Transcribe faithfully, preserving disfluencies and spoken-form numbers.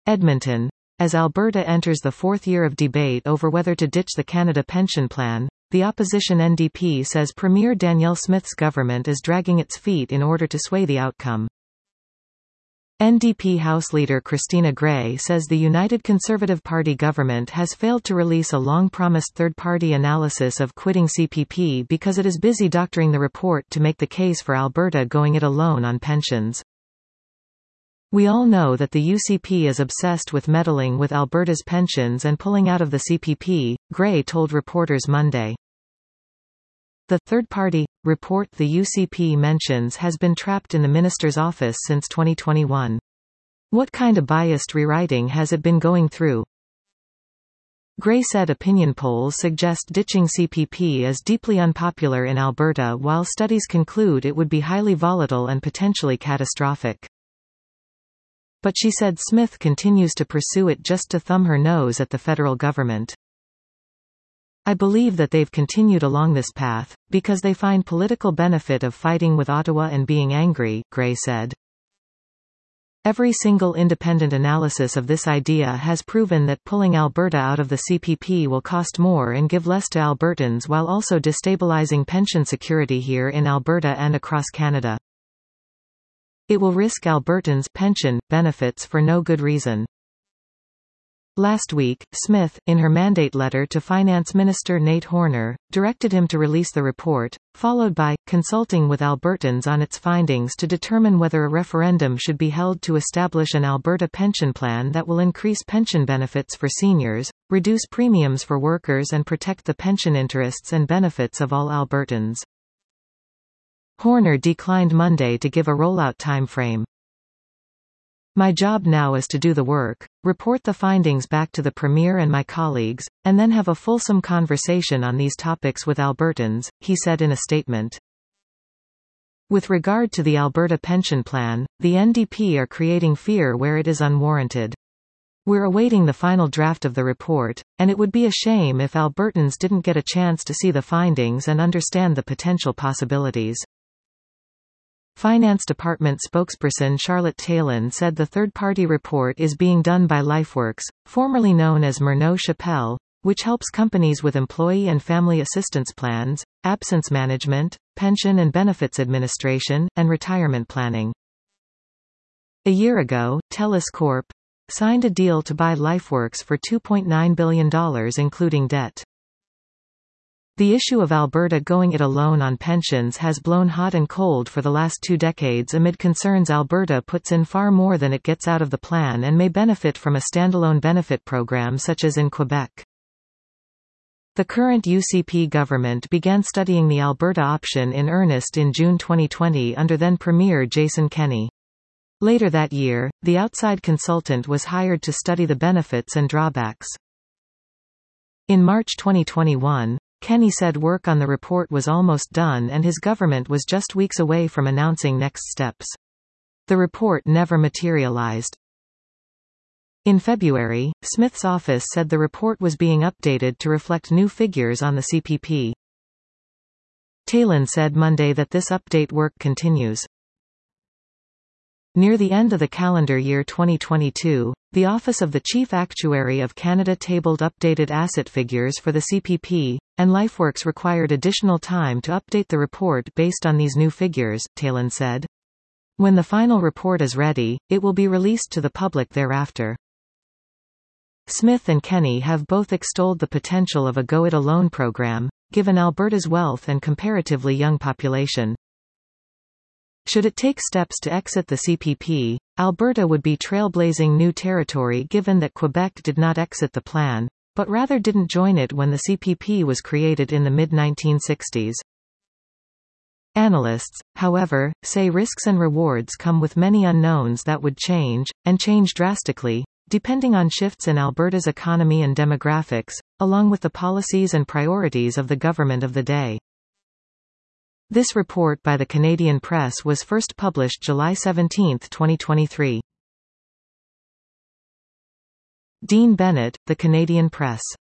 Edmonton. As Alberta enters the fourth year of debate over whether to ditch the Canada Pension Plan, the opposition N D P says Premier Danielle Smith's government is dragging its feet in order to sway the outcome. N D P House Leader Christina Gray says the United Conservative Party government has failed to release a long-promised third-party analysis of quitting C P P because it is busy doctoring the report to make the case for Alberta going it alone on pensions. We all know that the U C P is obsessed with meddling with Alberta's pensions and pulling out of the C P P, Gray told reporters Monday. The third-party report the U C P mentions has been trapped in the minister's office since twenty twenty-one. What kind of biased rewriting has it been going through? Gray said opinion polls suggest ditching C P P is deeply unpopular in Alberta, while studies conclude it would be highly volatile and potentially catastrophic. But she said Smith continues to pursue it just to thumb her nose at the federal government. I believe that they've continued along this path, because they find political benefit of fighting with Ottawa and being angry, Gray said. Every single independent analysis of this idea has proven that pulling Alberta out of the C P P will cost more and give less to Albertans while also destabilizing pension security here in Alberta and across Canada. It will risk Albertans' pension benefits for no good reason. Last week, Smith, in her mandate letter to Finance Minister Nate Horner, directed him to release the report, followed by, consulting with Albertans on its findings to determine whether a referendum should be held to establish an Alberta pension plan that will increase pension benefits for seniors, reduce premiums for workers and protect the pension interests and benefits of all Albertans. Horner declined Monday to give a rollout timeframe. My job now is to do the work, report the findings back to the Premier and my colleagues, and then have a fulsome conversation on these topics with Albertans, he said in a statement. With regard to the Alberta pension plan, the N D P are creating fear where it is unwarranted. We're awaiting the final draft of the report, and it would be a shame if Albertans didn't get a chance to see the findings and understand the potential possibilities. Finance Department spokesperson Charlotte Taylin said the third-party report is being done by LifeWorks, formerly known as Murnau Chappell, which helps companies with employee and family assistance plans, absence management, pension and benefits administration, and retirement planning. A year ago, TELUS Corp signed a deal to buy LifeWorks for two point nine billion dollars including debt. The issue of Alberta going it alone on pensions has blown hot and cold for the last two decades amid concerns Alberta puts in far more than it gets out of the plan and may benefit from a standalone benefit program such as in Quebec. The current U C P government began studying the Alberta option in earnest in June twenty twenty under then Premier Jason Kenney. Later that year, the outside consultant was hired to study the benefits and drawbacks. In March twenty twenty-one, Kenney said work on the report was almost done and his government was just weeks away from announcing next steps. The report never materialized. In February, Smith's office said the report was being updated to reflect new figures on the C P P. Taylin said Monday that this update work continues. Near the end of the calendar year twenty twenty-two, the Office of the Chief Actuary of Canada tabled updated asset figures for the C P P, and LifeWorks required additional time to update the report based on these new figures, Taylin said. When the final report is ready, it will be released to the public thereafter. Smith and Kenney have both extolled the potential of a go-it-alone program, given Alberta's wealth and comparatively young population. Should it take steps to exit the C P P, Alberta would be trailblazing new territory given that Quebec did not exit the plan, but rather didn't join it when the C P P was created in the mid nineteen sixties. Analysts, however, say risks and rewards come with many unknowns that would change, and change drastically, depending on shifts in Alberta's economy and demographics, along with the policies and priorities of the government of the day. This report by the Canadian Press was first published July seventeenth twenty twenty-three. Dean Bennett, The Canadian Press.